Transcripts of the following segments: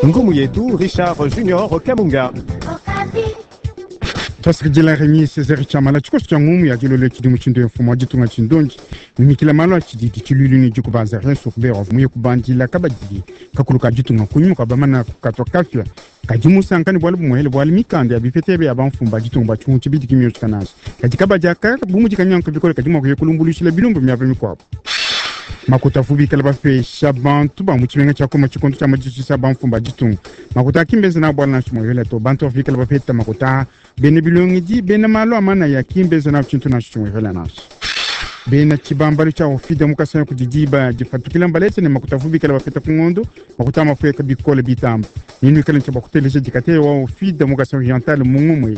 Ngumu yetu Richard Junior Kamunga. Tasikijela renyi César Chamala chikosi cha ngumu ya kilole kidimu chindo ya mfumo wajitunga chindonji mimikila malo achididi chilulu ni juku baza resu kubera vumuye kubandila kabadidi kakuluka jitunga kunyimu kabamana kukatwa kafya kajimu sankani bwali bumuhele bwali mikande ya bifetebe ya bamfumba jitunga bachungu chibidi kimyo chikanashi kajikaba jaka bumu jikanyanka vikole kajimu kuye kulumbulushila bilumbu miyabe mikwabu makuta fubi kala bafesha bantu ba muchimenga chakoma chikonto cha majisisa bamfumba jitunga makuta kimbeze na bwala na chumwele to bantu afika kala bafeta makuta bene bilongi di bene malo amana ya kimbeze na chintu na chumwele nashi bene chibambali cha ofida mukasanya kujijiba jifatukila mbalete ne makuta fubi kala bafeta kungondo makuta mafuye kabikole bitamba ninu kala nchaba kuteleje jikate wa ofida mukasanya oriental mungumwe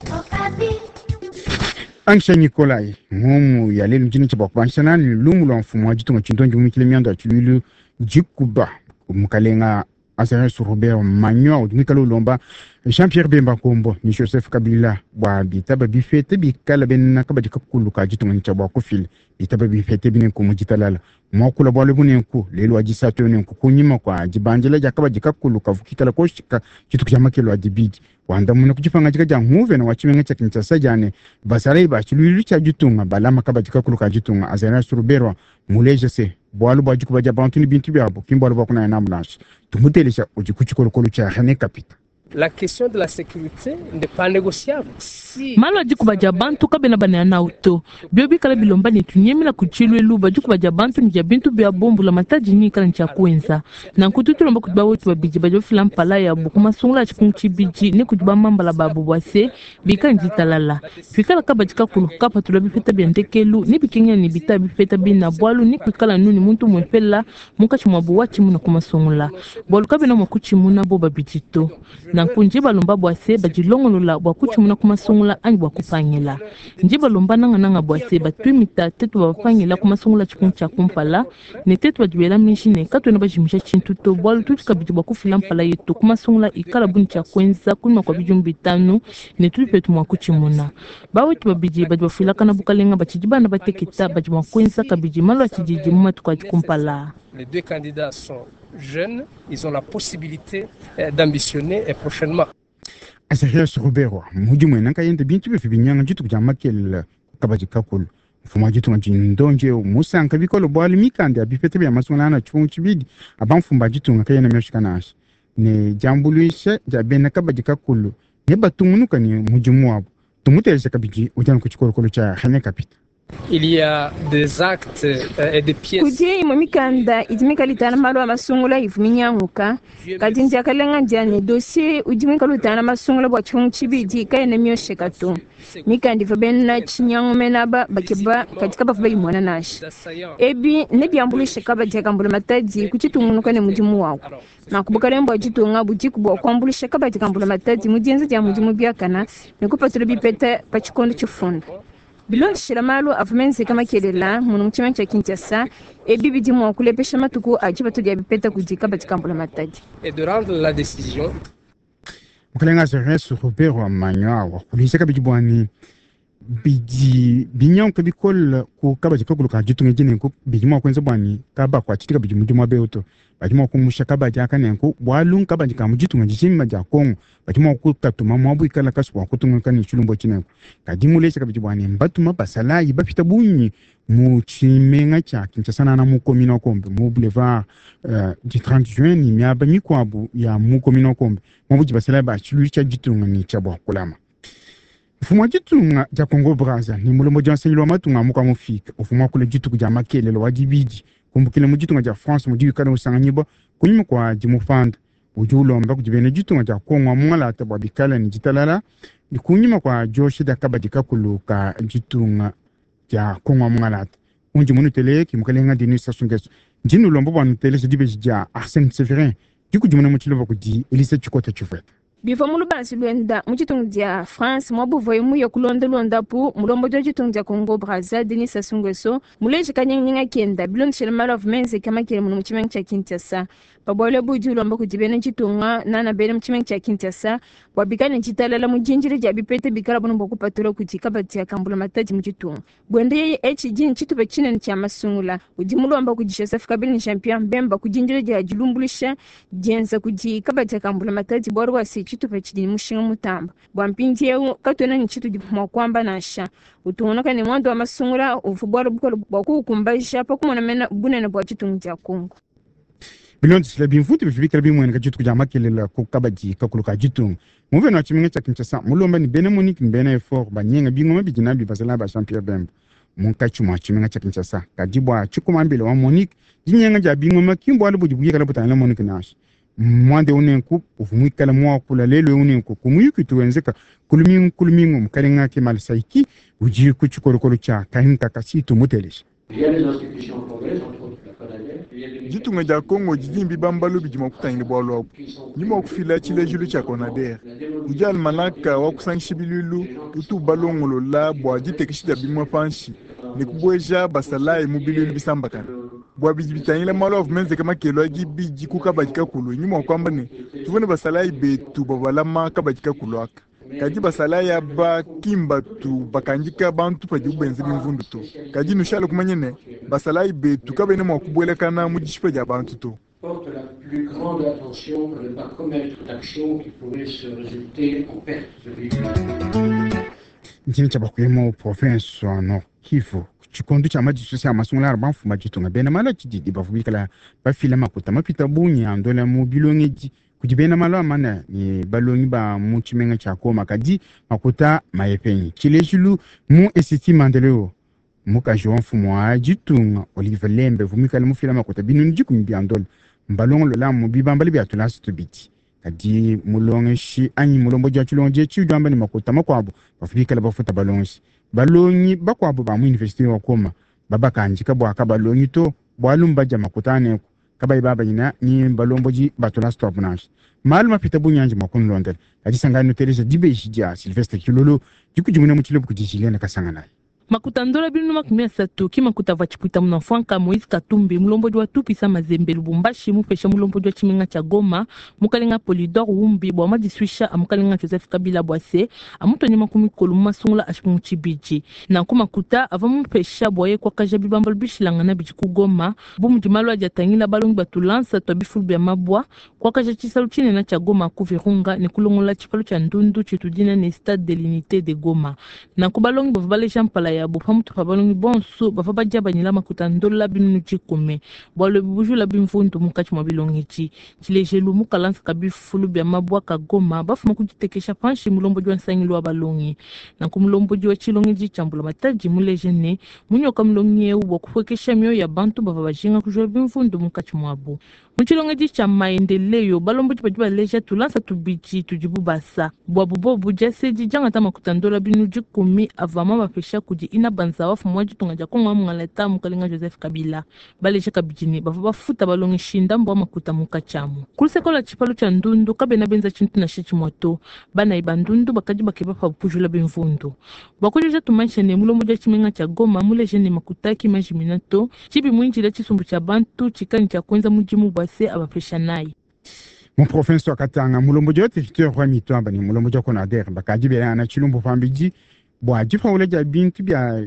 Angsha Nikolai, ngumu ya lelu mjini chaba kubanshana ni lumu la mfumo wajitunga chindonji umikile miando ya chululu jikuba mkalenga Azaren sur Robert Magnoa udumikalo lomba Jean-Pierre Bemba Kombo ni Joseph Kabila wa bitaba bifete bikala benna kabadi kakuluka jitunga nchaba kufili bitaba bifete bine kumujitalala mwakula bwale bunenku lelu wajisato nenku kunyima kwa jibanjela jakaba jikakuluka vukikala koshika chitu kya makelo adibidi wanda muna kujifanga jika janguve na wachimenga cha kinchasa jane basare ba chilulu cha jitunga balama kaba jikakuluka jitunga Azaren sur Robert muleje se bwalu bajiku baja bantu ni bintu byabo kimbalo bakuna ya namulashi tumutelesha ujikuchikolokolo cha hane kapita. La question de la sécurité n'est pas négociable. Malo ajiku baja bantu kabena bana na auto. Biobi kala bilomba ni tunyemela kuchilwe luba ajiku baja bantu ni jabintu bya bombu la mataji ni kala ncha kuenza. Na nkututu lomba kutuba wetu babiji bajo filam pala ya bukuma sungula chikunchi biji ni kutuba mamba la babu bwase bika njitalala. Fikala kaba jika kuluka patula bifeta biantekelu ni bikenya ni bita bifeta bina bwalu ni kukala nuni muntu mwepela muka chumwabu wachi muna kumasungula. Bwalu kabena mwakuchi muna boba bijito. Na kunjiba lomba bwase bajilongolola bwakuchi muna kumasungula anji bwakupangela. Njiba lomba nanga bwase batwimita tetu bafangela kumasungula chikuncha kumpala ne tetu bajiwela mishine katwe na bajimisha chintuto bwalu tutika biji bwakufila mpala yetu kumasungula ikala buni cha kwenza kunima kwa bijumbi tanu ne tulipetu mwakuchi muna. Bawetu babiji bajibafila kana bukalenga bachijiba na bateketa bajibwa kwenza kabiji malo achijiji mumatu kwa jikumpala. Les deux candidats sont jeunes, ils ont la possibilité d'ambitionner et prochainement. Azaren sur Robert mujimu nanka yende bintu bifi binyanga jitu kujamakela kabaji kakulu mfumo jitu njindonje musanka bikolo bwali mikande abifete bya masungana na chibidi abamfumba jitu ngakayena myoshikanashi ne jambuluishe jabena kabaji kakulu ne batumunuka ni mujimu wabo tumutelesha kabiji ujana kuchikolokolo cha hane kapita. Il y a des actes et des pièces. Kuje imamikanda ijimika litana malo amasungula ivuminyanguka kadinja kalenga njane dossier ujimika litana masungula bwa chibidi kayene myosheka tu mikandi vabena chinyangu menaba bakiba katika bafuba imwana nashi ebi nebyambulishe kaba jakambula mataji kuchitumunuka ne mujimu wako na kubukalembo ajitunga bujiku bwa kwambulishe kaba jakambula mataji mujenza ja mujimu byakana nekupatula bipeta pachikondo chifunda. Bilon shiramalo afumense kama kelela munu mchima cha Kinshasa ebibi dimu wakulepesha matuku ajibatu dia bipeta kujika batikambula mataji. Et de rendre la décision. Mkalenga Azaren sur Robert Magnoa wakulisha kabijibwani biji binyon kabikol ku kabaji kakuluka jitunga jine ku bijimo kwenza bwani kaba kwa chitika bijimo beoto bajimo kumusha kabaji akanenko bwalun kabaji kamujitunga jishima ja Kongo bajimo kutatuma mwabu ikala kaswa kutunga kani chulumbo chinenko kadimulesha kabijibwani mbatuma basala ibapita bunyi mu chimenga cha Kinshasa na mu komino kombe mu boulevard du 30 juin ni myaba mikwabu ya mu komino kombe mwabu basala ba chulucha jitunga ni chabwa kulama. Mfumo jitunga ja Congo Brazza ni mulomo jansenyilo matunga muka mufika ufumo kule jitu kuja makele lo wajibiji kumbukile mujitunga ja France mujiwi kana usanganyiba kunyima kwa jimufanda ujulo mba kujibene jitunga ja Kongo mwala atabwa bikala ni jitalala ni kunyima kwa Joshi da kabadika kuluka jitunga ja Kongo mwala unji munu teleki mukalenga dini sasungeso jinu lombo bwanu telesi dibeji ja Arsène Severin jiku jimuna muchilova kudi Elise Chikota Chufeta. Bifa mulu bansi luenda muchitungu dia France mwabu voye muyo kulonda pu mulombo jo chitungu dia Congo Brazza Denis Sassou Nguesso muleje kanyanga kenda bilon shirmalo of mense kama kile munu mchimeng cha Kinshasa babole buju lomba kujibene chitunga nana bene mchimeng cha Kinshasa wabikane chitalala mujinjire jabi pete bikala bono boku patolo kuti kabati akambula mataji muchitunga bwende HG chitupe chine cha masungula ujimulo amba kuji Joseph Kabila ni champion bemba kujinjire ja julumbulisha jenza kuji kabati akambula mataji borwa si chitupe chini mushinga mutamba bwampinje katona ni chitu jipuma kwamba nasha utuonaka ni mwando wa masungula ufubwalo bukolo boku kumbaisha pa kumona mena bunene bwa chitunga cha Kongo bilioni sila bimfuti bifika bimwe nga jitu kujama kelela ko kabaji kakuluka jitu muve no chiminga cha Kinshasa mulomba ni bene Monique mbene effort banyenga bingoma bijina bibasala ba champion bemba munka chuma chiminga cha Kinshasa kadibwa chikumambele wa Monique jinyenga ja bingoma kimbo alibuji bugika labutana Monique nash mwande unenku ufumikala mwa kula lelo unenku kumuyuki tuwenzeka kulumingo mkalenga ke malsaiki uji kuchikolokolo cha kahinka kasitu mutelesh jitunga ja Kongo jijimbi bambalo bijima kutangile bwalo nyuma kufila chile julu cha Conader ujal manaka wa kusangishibilulu utu balongolo la bwa jitekishija bimwa fanshi nikubweja basalai mubilulu bisambaka bwa bijibitangile malo of menze kama kelo agibi jikuka bajika kulu nyuma kwamba ne tuvone basalai betu babalama kabajika kulwaka kaji basalai aba kimba tu bakanjika bantu paji ubenzi bimvundu tu kaji nushalo kumanyene basalai betu kabene mwakubwelekana mujishipa ja bantu tu porte la plus grande attention à ne pas commettre d'actions qui pourraient se résulter en perte de véhicule. Nchini chabakwemo province wa Nord Kivu chikondu cha maji sosia masungula arbanfu majitunga bena mala chidi bafubikala bafila makuta mapita bunya andola mu bilongeji kujibena malo amana ni balongi ba mu chimenga cha Koma kadi makuta mayepenyi chilejulu mu esiti mandeleo muka jonfu mwa jitunga Olive Lembe vumikala mu fila makuta binuni jikumbi andola mbalongo lola mu bibambali bya tulasi tubiti kadi mulonge shi anyi mulombo ja chulonje chujamba ni makuta makwabo bafubikala bafuta balongi balongi bakwabo ba mu university wa Koma baba kanjika bwa kabalongi to bwalumba ja makutane kabai baba ina ni balomboji batula stop nash mal mapita bunyanje makun londel kadi sangano teresa dibe shija Sylvestre Kilolo jikujumuna mu chilobu kujishilena kasangana makutandola binu makumia sato ki makuta vachipuita mnafuanka Moise Katumbi mulomboji wa tupisa mazembe Lubumbashi mupesha mulomboji wa chimenga cha Goma mukalenga Polydor Wumbi bwa madiswisha amukalenga Joseph Kabila bwase amutonye makumi kolumu masungula ashimu chibiji na kumakuta ava mupesha bwaye kwa kaja bibambal bishilanga na bijiku Goma bumujimalo ajatangila balongi batulansa to bifulu ya mabwa kwa kaja chisalu chine na cha Goma kuvirunga ni kulongola chipalu cha ndundu chitudina ni Stade de l'Unité de Goma na kubalongi bavale champala ya bupamutu pabalongi bonso bafaba jaba nyila makutandola binu chikume bwalo bujula bimfundu mukachi mwabilongichi chilejelu mukalansa kabifulu bya mabwa ka Goma bafu makujitekesha panshi mulomboji wa nsangilo wa balongi na kumulomboji wa chilongeji chambula mataji mulejene munyoka mulongi wa kufwekesha myo ya bantu bafaba jinga kujua bimfundu mukachi mwabu muchilongeji cha maendeleo balomboji pajiba leja tulansa tubichi tujibu basa bwabubobu jaseji janga tama kutandola binu jikumi avama bafesha kuji ina banza wafu mwaji tungaja kongwa mngaleta mukalenga Joseph Kabila baleja kabijini bafaba futa balongi shinda mbwa makuta mukachamu kulisekola chipalu cha ndundu kabe na benza chintu na shechi moto bana ibandundu bakaji bakeba pa pujula bimvundu bakujeja tumanshene mulomboja chimenga cha Goma mulejene makutaki majiminato chibi mwinjile chisumbu cha bantu chikani cha kwenza mujimu bwase abafesha nai mon province wa Katanga mulomboja wa territoire wa mitwamba ni mulomboja Conader bakaji bela na chilumbu fambiji bwa jifa uleja bintu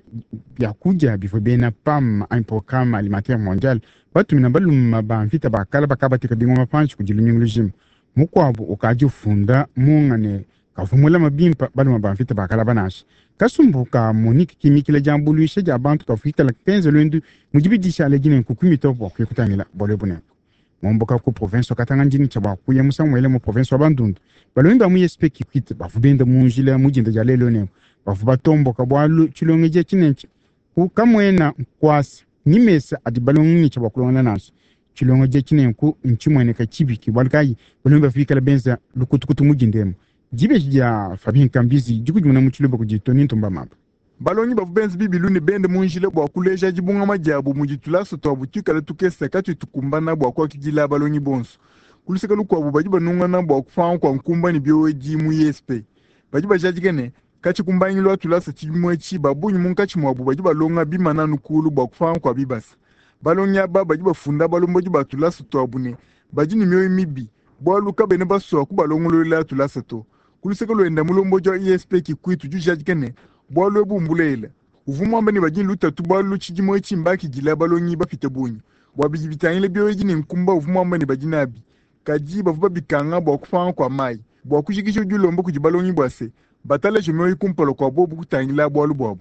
bya kuja bifo bena PAM un programme alimentaire mondial batu minabalu mabamfita bakala bakabatika bingo mapanchi kujilunyingu lujimu mukwabo ukaji funda mungane kafumula mabimpa balu mabamfita bakala banashi kasumbuka Monique kimikile jambulu ishe jabantu kafika la 15 lundu mujibidisha alegine kukumito bwa kutangila bolebune momboka ku province wa Katanga njini chaba kuya musamwele mu province wa Bandundu balonda mu yespe kipite bafubenda munjila mujinda jalelo ne bafuba tombo kabwalu chilongeje chinenchi ku kamwena kwasi nimesa adi balongi ni chaba kulona naso chilongeje chinenku nchimwene ka chibiki balkai balomba fika la benza lukutukutu mujindemo jibe ja Fabien Kambizi jikujumuna mu chilobo kujitoni ntumba mapa balongi bafubenzi bibiluni bende munjile bwa kuleja jibunga majabu mujitulaso to abutikala tukesa katu tukumbana bwa kwa kijila balongi bonso kuliseka lukwa bubajiba nungana bwa kufanga kwa nkumba ni bioji mu yespe bajiba jajigene kachi kumbanyi lwa tulasa chimwechi babunyi munkachi mwabu bajiba longa bimana nukulu bwa kufanga kwa bibasa balongi aba bajiba funda balomboji ba tulasa to abune bajini myo mibi bwa luka bene baso kubalongolo la tulasa to kuluseka loenda mulombo jo ESP kikwitu jujaji kene bwalo bumbulela uvuma mbani bajin luta tubalo chijimo chimbaki gila balonyi bafite bunyi bwabiji bitangile byo yini nkumba uvuma mbani bajinabi kaji bavuba bikanga bwa kufanga kwa mai bwa kushikisho julombo kujibalonyi bwase batale jomyo ikumpolo kwa bobu kutangila bwalo bwabu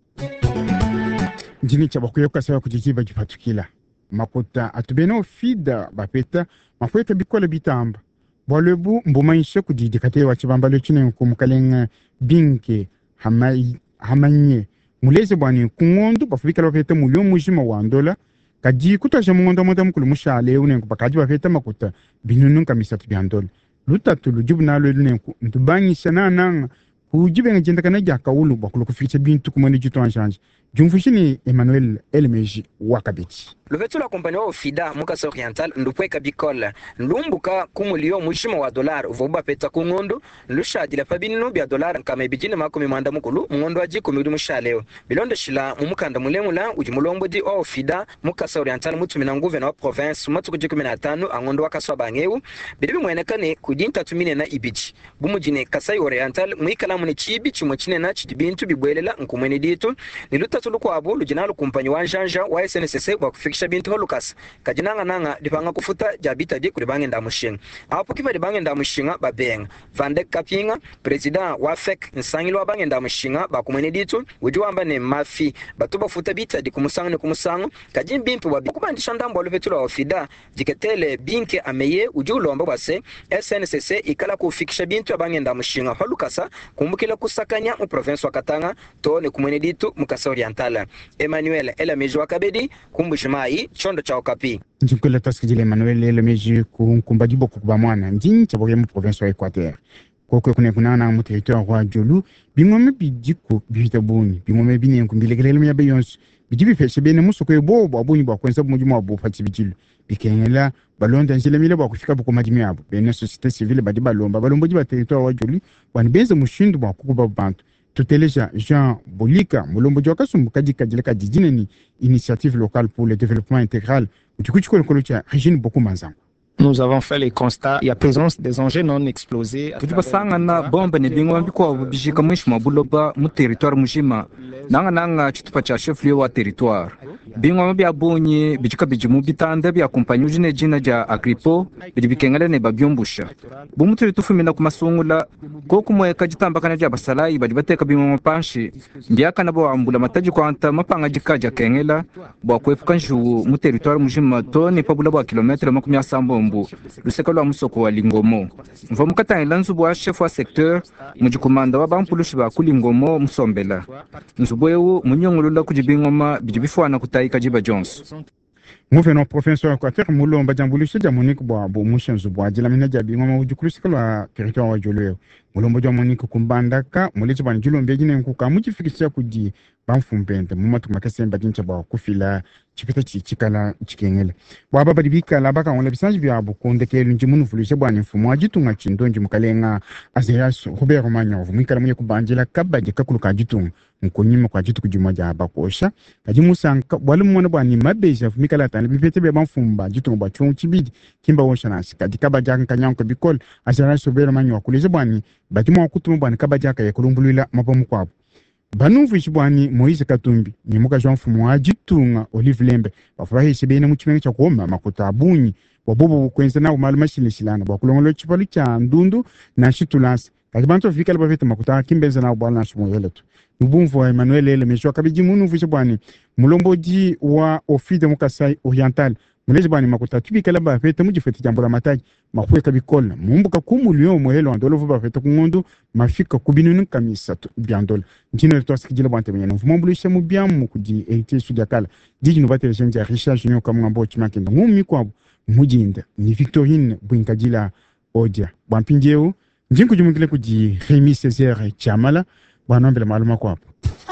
njini chabakuye kukasaba kujikiba jipatukila makuta atubeno fida bapeta makweka bikola bitamba bwalebu mbumaisha kudidikate wachibambalo chine kumukalenga binke hamanye muleze bwani kungondo bafika bapeta mulyo mujima wandola kaji kutasha mungondo moda mukulu mushale unenku bakaji bapeta makuta binunun kamisatu byandola lutatu lujibu nalo lunenku ntubanyisha nananga kujibenga jenda kana jakawulu bakulu kufikisha bintu kumwene jitu anshanje jumfushini Emmanuel Elmeji wakabiti Lovetu la compagnie wa FIDA mukasa oriental ndupweka bikola ndumbuka kumulio mushima wa dollar uvuba peta kungondo lusha la fabino bya dollar kama bijine makumi mwanda mukulu ngondo aji kumuri mushaleo bilondo shila mumukanda mulemula ujimulombo di wa FIDA mukasa oriental mutumina nguve na province matuku 15 angondo wakaswa bangeu bidibi mwenekane kudinta tumine na ibiji bumujine kasai oriental muikala mune chibi chimochine na chidibintu bibwelela nkumwene ditu niluta tuluko abo lujinalo compagnie wa Janja wa SNCC wa kufikisha bintu Lucas kajinanga nanga dipanga kufuta jabita di kulibange ndamushinga apo kiva dibange ndamushinga babenga Vande Kapinga president wa FEC nsangilo wa bange ndamushinga bakumene ditu ujuamba ne mafi batuba futa bita di kumusango kajin bimpu wa kubandisha ndambo lupetula wa FIDA jiketele binke ameye ujulomba base SNCC ikala kufikisha bintu abange ndamushinga Lucas kumbukila kusakanya mu province wa Katanga to ne kumene ditu mukasa oriental Emmanuel Elmeji wakabedi kumbushimai chondo cha Okapi njikula taskijile Emmanuel Elmeji kumbaji boku kubamwana njini chaboke mu province wa Equateur koko kunana mu territoire wa Jolu bingome bijiko bitabuni bingome bine kumbilekelele mu yabeyons bijibi fese bene musoko ebo abuni bwa kwenza mu juma abo fati bijilo bikengela balonda njile mile bwa kufika buko madimi abo bene société civile badi balombo jiba territoire wa Jolu bani benze mushindu bwa kukuba bantu tuteleja Jean Bolika mulombo joka sumbukaji kajileka dijineni initiative locale pour le développement intégral utikuchiko lokolocha Regine Bokumanzango. Nous avons fait les constats, il y a présence des engins non explosés. Tutibasanga na bomba ne bingwa mbiko bijika mwishima buloba mu territoire mujima nanga chitupa cha chef lieu wa territoire bingwa mbya bonye bijika bijimu bitanda bya compagnie ujine jina ja agripo bidibikengale ne babyombusha bumutiri tufumina ku masungula ko kumweka jitambakana ja basalayi badibateka bingwa mpanshi ndiaka nabo ambula mataji kwanta mapanga jikaja kengela bwa kwefuka nju mu territoire mujima to ne pabula bwa kilometre 70 luseka lwa musoko wa Lingomo mva mukatangela nzubu wa chef wa secteur mujikomanda wa bampulushi ba kulingomo musombela nzubwewu munyongulula kujibingoma bijibifwana kutaika jiba Jones Mufeno professeur Equateur mulomba jambulisha jamonik bwa bo mushanzu bwa jila mina jabingoma ujukulusika lwa territoire wa Joleo mulombo jamonik kumbandaka mulichi bani julombe jine nkuka mujifikisha kudi bamfumpente mumatu makasemba jincha bwa kufila chipita chikala chikengele baba badibika labaka on lebisanji bya bukonde kelu njimunu fulisha bwa mfumo ajitunga chindonji mukalenga azeyaso Robert Manyovu mwikala munye kubanjila kabaje kakuluka jitunga mukonyima kwa jitu kujumaja abakosha kajimusanka bwalumona bwa ni mabeja mikala tani bipete bya bamfumba jitunga bwa chungu chibidi kimba woshanasi kadikabaja kanyanko bikol azeyaso Robert Manyovu kuleze bwani batimo kutumu bwa kabaja ka yakulumbulila mabomu kwabo Banuvu ishibwani Moise Katumbi ni muka jwa mfumo ajitunga Olive Lembe bafurahishe bene mu kimenga cha kuomba makuta abunyi wabobo kwenza na umaluma shilishilana bakulongolo chipali cha ndundu na shitulasi kajibanto fika labafete makuta kimbeza na ubala na shimoyeletu ubumvu wa Emmanuel Elmeji wakabiji munuvu ishibwani mulomboji wa Ofide mukasai oriental mulezi bwani makuta tubika labafete mujifete jambo la mataji makweka bikola mumbuka kumulio mohelo andolo vuba fete kungondo mafika kubinunu kamisa byandola njino litosikijile bwante mwenye mvumbulisha mubyamu kudi eite sujakala diji nubatele jenja Richard Junior kamngambo chimakenda ngumi kwabo mujinda ni Victorine Bwinkajila Odia bwampinjeu njingu jumukile kudi Rémi Césaire Chamala bwanombele maluma kwapo